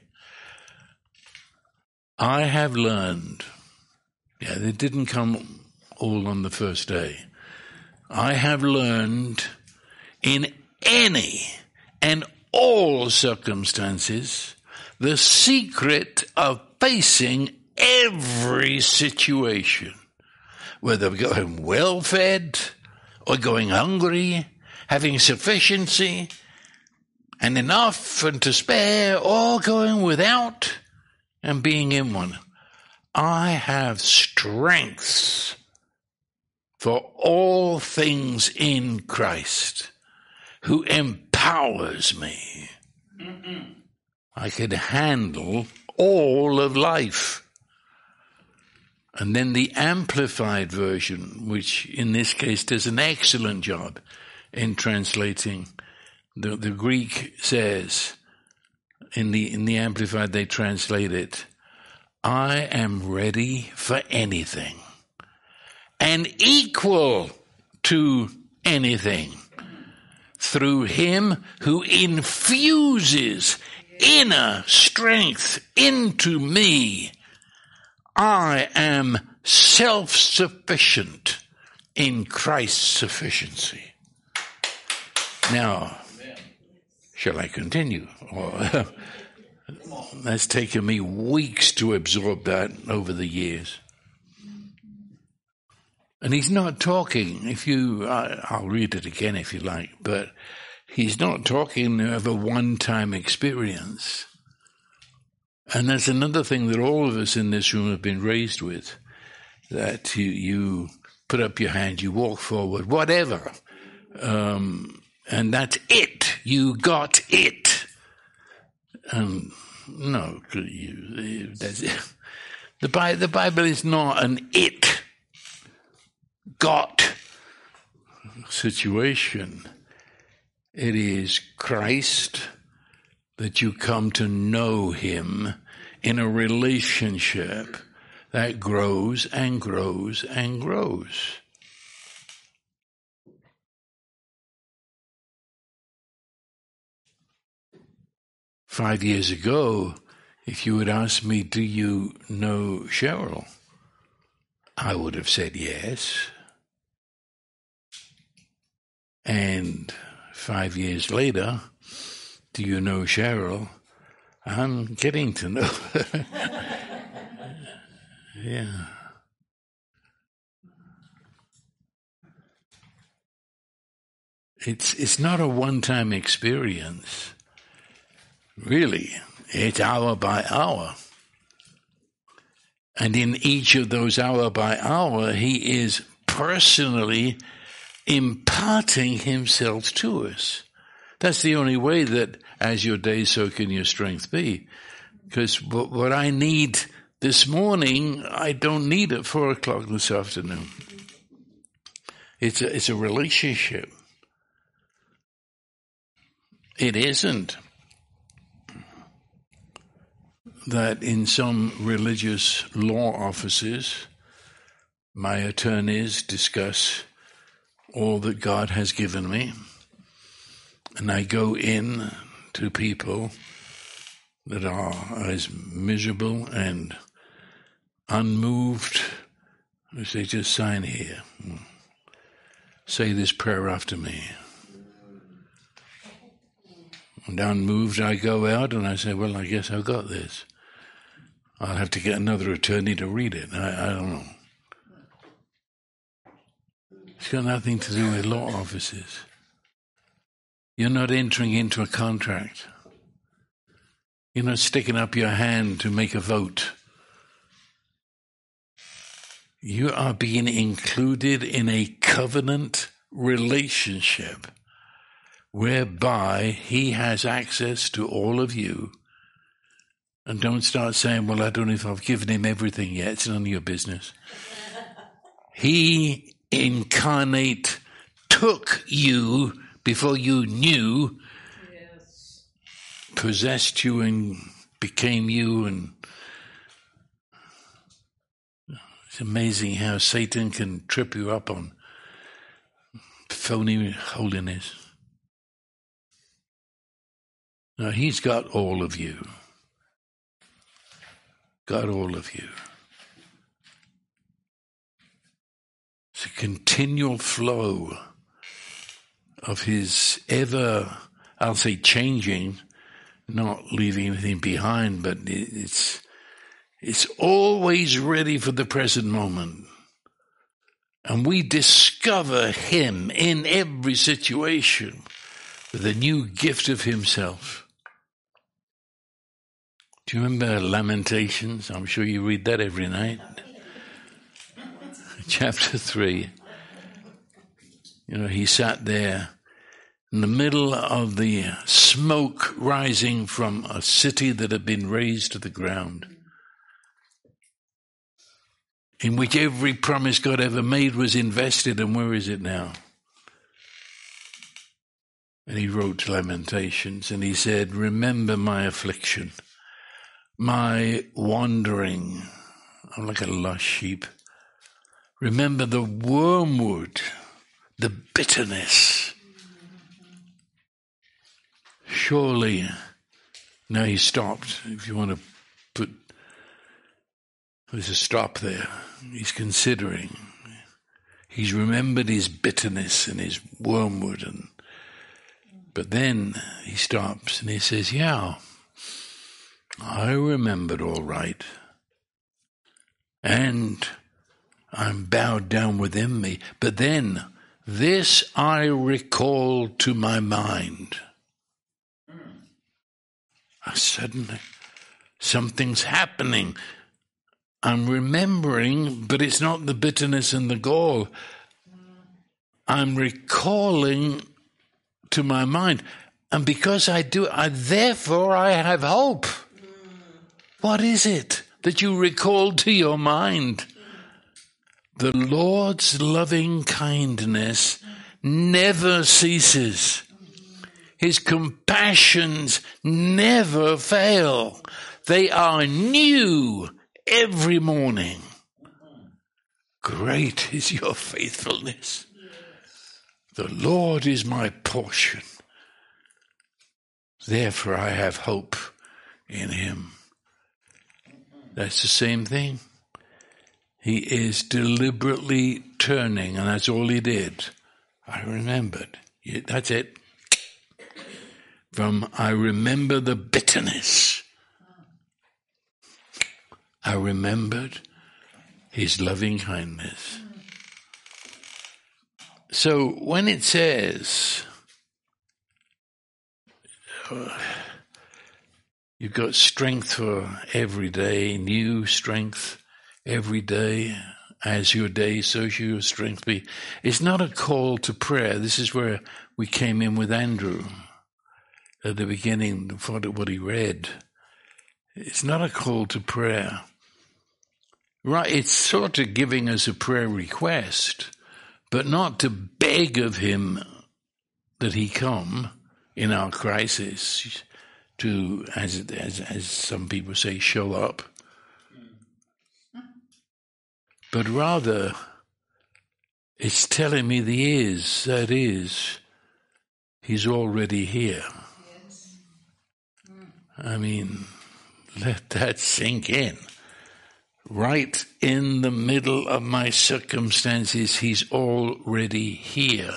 I have learned, it didn't come all on the first day. I have learned in any and all circumstances the secret of facing every situation, whether going well-fed or going hungry, having sufficiency and enough and to spare, or going without and being in one. I have strength for all things in Christ, who empowers me. I can handle all of life. And then the Amplified Version, which in this case does an excellent job in translating. The Greek says, in the Amplified they translate it, I am ready for anything and equal to anything through him who infuses inner strength into me. I am self-sufficient in Christ's sufficiency. Now, shall I continue? That's taken me weeks to absorb that over the years. And he's not talking, I'll read it again if you like, but he's not talking of a one-time experience. And that's another thing that all of us in this room have been raised with, that you put up your hand, you walk forward, whatever, and that's it. You got it. No, that's it. The Bible is not an it got situation. It is Christ, that you come to know him in a relationship that grows and grows and grows. Five years ago, if you had asked me, do you know Cheryl? I would have said yes. And 5 years later, do you know Cheryl? I'm getting to know her. Yeah. It's not a one-time experience. Really, it's hour by hour. And in each of those hour by hour, he is personally imparting himself to us. That's the only way that as your day, so can your strength be. Because what I need this morning, I don't need at 4 o'clock this afternoon. It's a relationship. It isn't that in some religious law offices, my attorneys discuss all that God has given me, and I go in to people that are as miserable and unmoved as they just sign here. Say this prayer after me. And unmoved, I go out and I say, well, I guess I've got this. I'll have to get another attorney to read it. I don't know. It's got nothing to do with law offices. You're not entering into a contract. You're not sticking up your hand to make a vote. You are being included in a covenant relationship whereby he has access to all of you. And don't start saying, well, I don't know if I've given him everything yet. It's none of your business. He incarnate took you before you knew, yes, possessed you and became you. And it's amazing how Satan can trip you up on phony holiness. Now, he's got all of you. Got all of you. It's a continual flow of his ever, I'll say, changing, not leaving anything behind, but it's always ready for the present moment. And we discover him in every situation with a new gift of himself. Do you remember Lamentations? I'm sure you read that every night. Chapter 3. You know, he sat there in the middle of the smoke rising from a city that had been razed to the ground, in which every promise God ever made was invested, and where is it now? And he wrote Lamentations, and he said, remember my affliction, my wandering. I'm like a lost sheep. Remember the wormwood, the bitterness. Surely, now he stopped. If you want to put, there's a stop there. He's considering. He's remembered his bitterness and his wormwood. But then he stops and he says, yeah, I remembered all right. And I'm bowed down within me. But then this I recall to my mind. Suddenly, something's happening. I'm remembering, but it's not the bitterness and the gall. I'm recalling to my mind. And because I do, therefore I have hope. What is it that you recall to your mind? The Lord's loving kindness never ceases. His compassions never fail. They are new every morning. Great is your faithfulness. The Lord is my portion. Therefore I have hope in him. That's the same thing. He is deliberately turning, and that's all he did. I remembered. That's it. From I remember the bitterness. I remembered his loving kindness. So when it says, you've got strength for every day, new strength every day, as your day, so shall your strength be. It's not a call to prayer. This is where we came in with Andrew at the beginning, what he read. It's not a call to prayer. Right, it's sort of giving us a prayer request, but not to beg of him that he come in our crisis to, as some people say, show up. But rather, it's telling me that is, he's already here. Yes. I mean, let that sink in. Right in the middle of my circumstances, he's already here.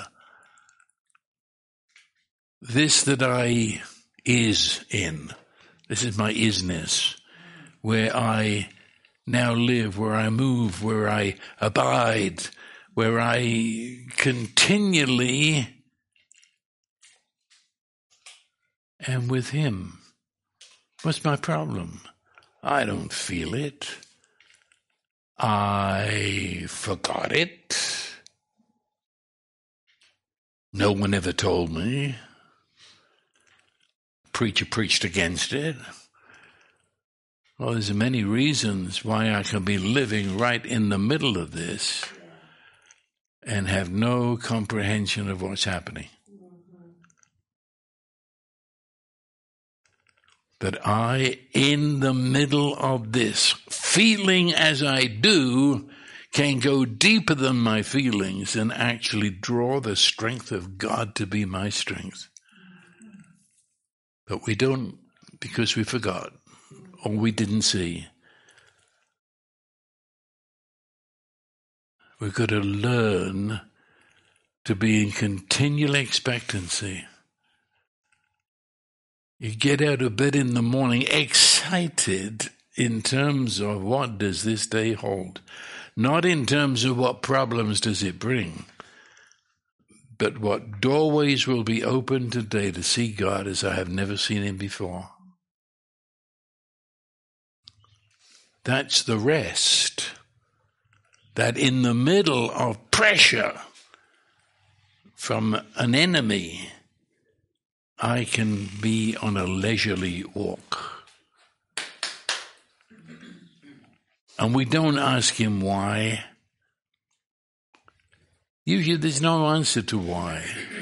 This that I is in, this is my isness, where I now live, where I move, where I abide, where I continually am with him. What's my problem? I don't feel it. I forgot it. No one ever told me. Preacher preached against it. Well, there's many reasons why I can be living right in the middle of this and have no comprehension of what's happening. That I, in the middle of this, feeling as I do, can go deeper than my feelings and actually draw the strength of God to be my strength. But we don't, because we forgot or we didn't see. We've got to learn to be in continual expectancy. You get out of bed in the morning excited in terms of what does this day hold. Not in terms of what problems does it bring, but what doorways will be open today to see God as I have never seen him before. That's the rest. That in the middle of pressure from an enemy, I can be on a leisurely walk. And we don't ask him why. Usually there's no answer to why.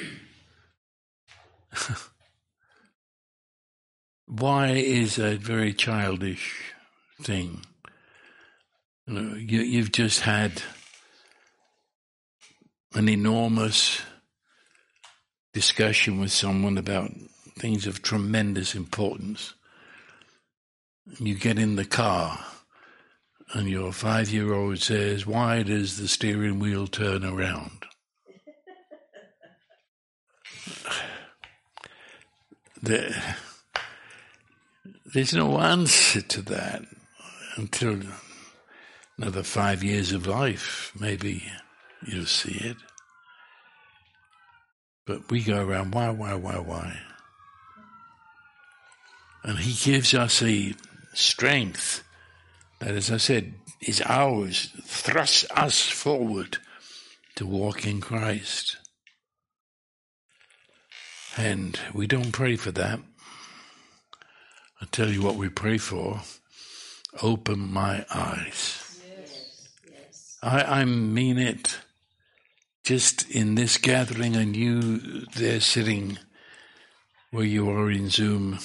Why is a very childish thing. You know, you've just had an enormous discussion with someone about things of tremendous importance. You get in the car and your 5-year-old says, "Why does the steering wheel turn around?" There's no answer to that until another 5 years of life. Maybe you'll see it. But we go around, why? And he gives us a strength that, as I said, is ours, thrusts us forward to walk in Christ. And we don't pray for that. I'll tell you what we pray for. Open my eyes. Yes. I mean it. Just in this gathering and you there sitting where you are in Zoom,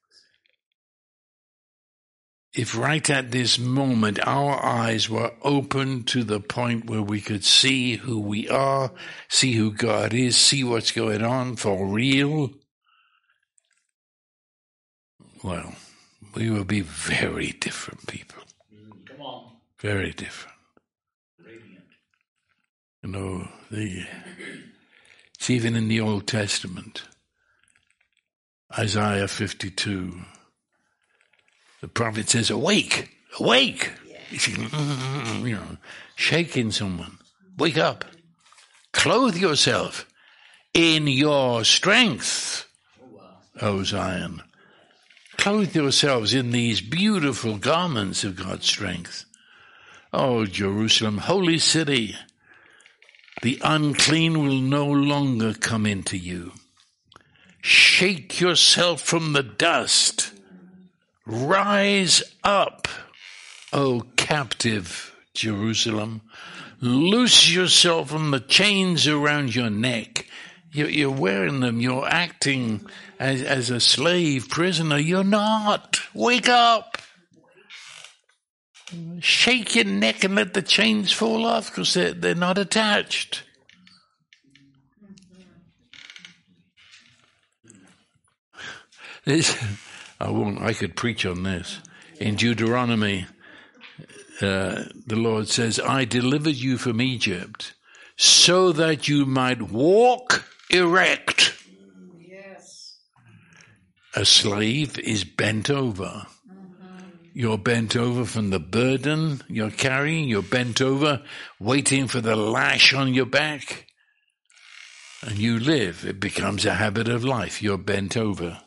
if right at this moment our eyes were open to the point where we could see who we are, see who God is, see what's going on for real, well, we will be very different people. Come on. Very different. Radiant. You know, it's even in the Old Testament. Isaiah 52. The prophet says, "Awake, awake." Yeah. You know, shaking someone. Wake up. Clothe yourself in your strength, O Zion. Clothe yourselves in these beautiful garments of God's strength. Oh, Jerusalem, holy city, the unclean will no longer come into you. Shake yourself from the dust. Rise up, O captive Jerusalem. Loose yourself from the chains around your neck. You're wearing them. You're acting as a slave prisoner. You're not. Wake up. Shake your neck and let the chains fall off because they're not attached. I could preach on this. In Deuteronomy, the Lord says, "I delivered you from Egypt so that you might walk erect." Yes. A slave is bent over. You're bent over from the burden you're carrying. You're bent over waiting for the lash on your back. And you live. It becomes a habit of life. You're bent over.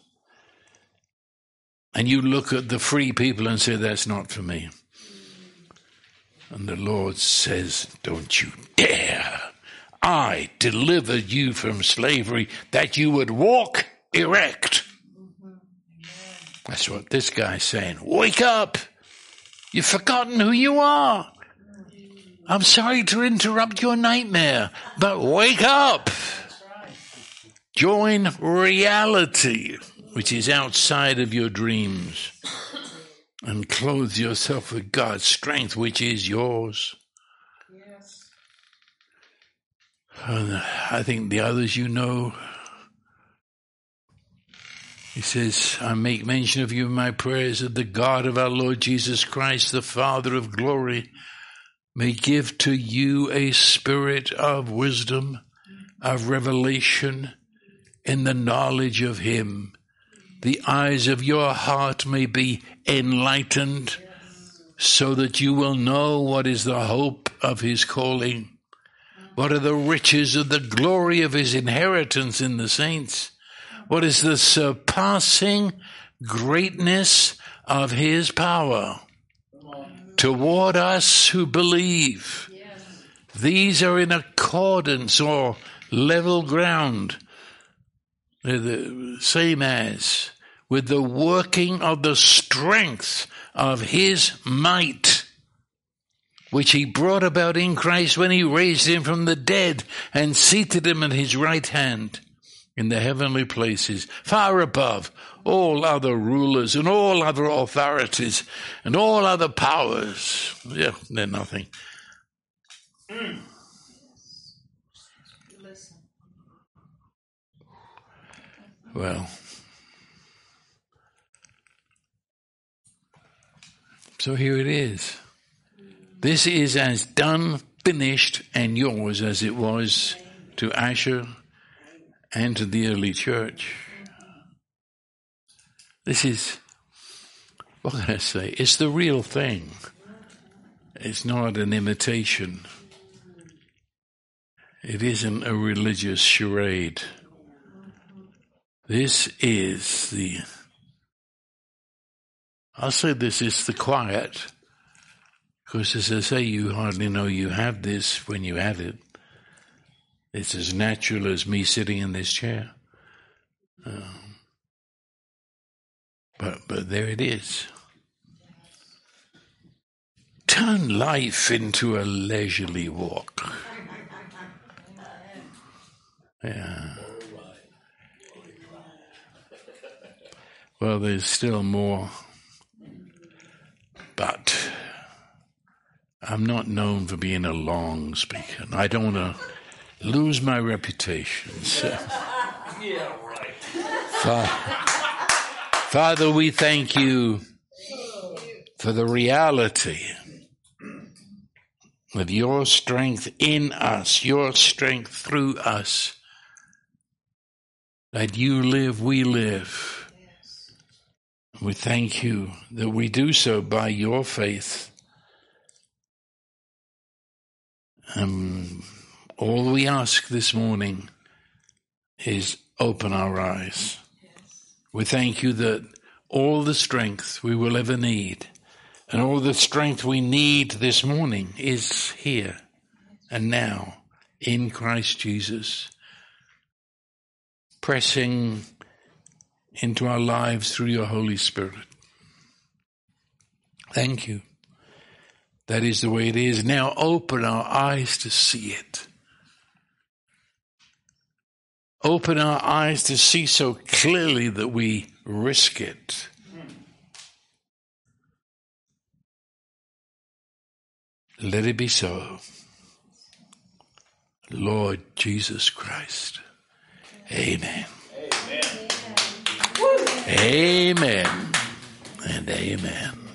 And you look at the free people and say, "That's not for me." And the Lord says, don't you dare. I delivered you from slavery that you would walk erect. That's what this guy's saying. Wake up. You've forgotten who you are. I'm sorry to interrupt your nightmare, but wake up. Join reality, which is outside of your dreams, and clothe yourself with God's strength, which is yours. Yes. And I think the others you know. He says, I make mention of you in my prayers that the God of our Lord Jesus Christ, the Father of glory, may give to you a spirit of wisdom, of revelation, in the knowledge of him. The eyes of your heart may be enlightened, so that you will know what is the hope of his calling, what are the riches of the glory of his inheritance in the saints, what is the surpassing greatness of his power toward us who believe. Yes. These are in accordance or level ground. They're the same as with the working of the strength of his might, which he brought about in Christ when he raised him from the dead and seated him at his right hand in the heavenly places, far above all other rulers and all other authorities and all other powers. Yeah, they're nothing. Listen. Well, so here it is. This is as done, finished, and yours as it was to Asher and to the early church. This is, what can I say? It's the real thing. It's not an imitation. It isn't a religious charade. This is I'll say this is the quiet, because as I say, you hardly know you have this when you have it. It's as natural as me sitting in this chair. But there it is. Turn life into a leisurely walk. Yeah. Well, there's still more, but I'm not known for being a long speaker. I don't want to lose my reputation. So. Yeah, right. Father, we thank you for the reality of your strength in us, your strength through us, that you live, we live. We thank you that we do so by your faith. All we ask this morning is open our eyes. We thank you that all the strength we will ever need and all the strength we need this morning is here and now in Christ Jesus, pressing into our lives through your Holy Spirit. Thank you. That is the way it is. Now open our eyes to see it. Open our eyes to see so clearly that we risk it. Let it be so. Lord Jesus Christ. Amen. Amen. Amen and amen.